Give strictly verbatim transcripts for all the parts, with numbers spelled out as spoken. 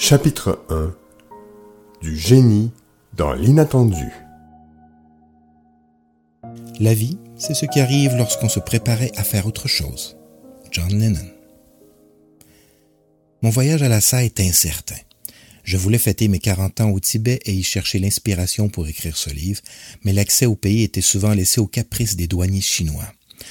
Chapitre un. Du génie dans l'inattendu. La vie, c'est ce qui arrive lorsqu'on se préparait à faire autre chose. John Lennon. Mon voyage à Lhasa est incertain. Je voulais fêter mes quarante ans au Tibet et y chercher l'inspiration pour écrire ce livre, mais l'accès au pays était souvent laissé aux caprices des douaniers chinois.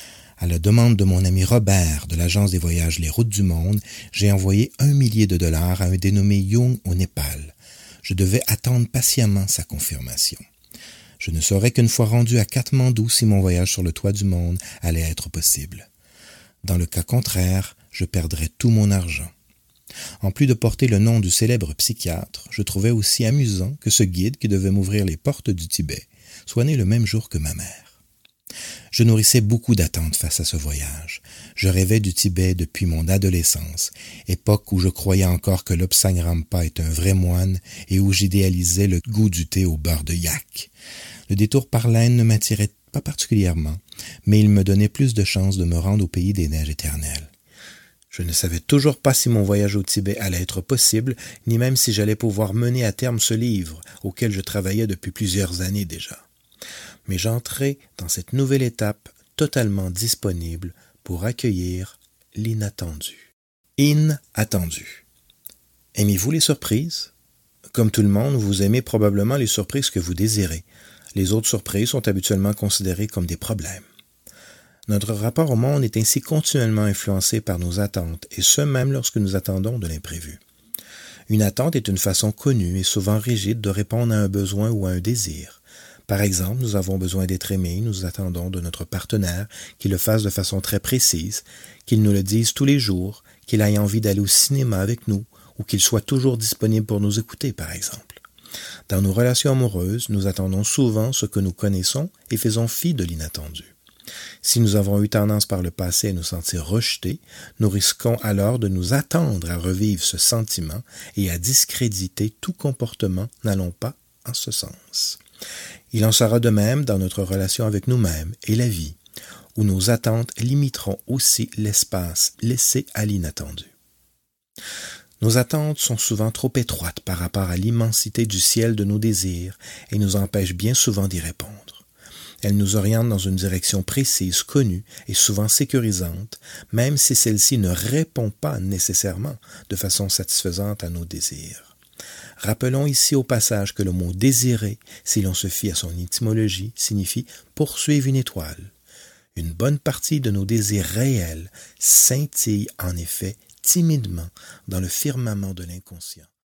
À la demande de mon ami Robert de l'agence des voyages Les Routes du Monde, j'ai envoyé un millier de dollars à un dénommé Young au Népal. Je devais attendre patiemment sa confirmation. Je ne saurais qu'une fois rendu à Katmandou si mon voyage sur le toit du monde allait être possible. Dans le cas contraire, je perdrais tout mon argent. En plus de porter le nom du célèbre psychiatre, je trouvais aussi amusant que ce guide qui devait m'ouvrir les portes du Tibet soit né le même jour que ma mère. Je nourrissais beaucoup d'attentes face à ce voyage. Je rêvais du Tibet depuis mon adolescence, époque où je croyais encore que Lobsang Rampa est un vrai moine et où j'idéalisais le goût du thé au beurre de yak. Le détour par l'Inde ne m'attirait pas particulièrement, mais il me donnait plus de chances de me rendre au pays des neiges éternelles. Je ne savais toujours pas si mon voyage au Tibet allait être possible, ni même si j'allais pouvoir mener à terme ce livre, auquel je travaillais depuis plusieurs années déjà. Mais j'entrais dans cette nouvelle étape totalement disponible pour accueillir l'inattendu. Inattendu. Aimez-vous les surprises? Comme tout le monde, vous aimez probablement les surprises que vous désirez. Les autres surprises sont habituellement considérées comme des problèmes. Notre rapport au monde est ainsi continuellement influencé par nos attentes, et ce même lorsque nous attendons de l'imprévu. Une attente est une façon connue et souvent rigide de répondre à un besoin ou à un désir. Par exemple, nous avons besoin d'être aimés, nous attendons de notre partenaire qu'il le fasse de façon très précise, qu'il nous le dise tous les jours, qu'il ait envie d'aller au cinéma avec nous, ou qu'il soit toujours disponible pour nous écouter, par exemple. Dans nos relations amoureuses, nous attendons souvent ce que nous connaissons et faisons fi de l'inattendu. Si nous avons eu tendance par le passé à nous sentir rejetés, nous risquons alors de nous attendre à revivre ce sentiment et à discréditer tout comportement n'allant pas en ce sens. Il en sera de même dans notre relation avec nous-mêmes et la vie, où nos attentes limiteront aussi l'espace laissé à l'inattendu. Nos attentes sont souvent trop étroites par rapport à l'immensité du ciel de nos désirs et nous empêchent bien souvent d'y répondre. Elles nous orientent dans une direction précise, connue et souvent sécurisante, même si celle-ci ne répond pas nécessairement de façon satisfaisante à nos désirs. Rappelons ici au passage que le mot « désirer », si l'on se fie à son étymologie, signifie « poursuivre une étoile ». Une bonne partie de nos désirs réels scintille en effet timidement dans le firmament de l'inconscient.